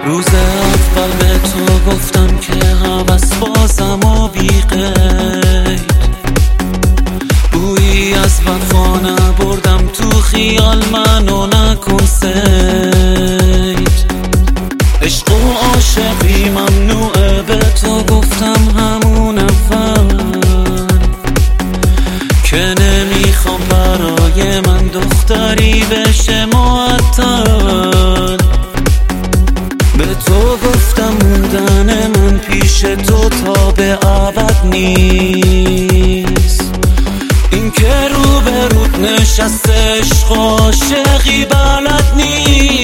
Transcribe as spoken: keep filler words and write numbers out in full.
روز اول به تو گفتم که هوس بازم و بی قید، بویی از وفا نبردم تو خیال، منو نکن سید. عشق و عاشقی ممنوعه، به تو گفتم همون اول که نمیخوام برای من دختری بشه معطل. به تو گفتم موندن من پیش تو تا به ابد نیست، این که رو به رود نشسته عشق و عاشقی بلد نیست.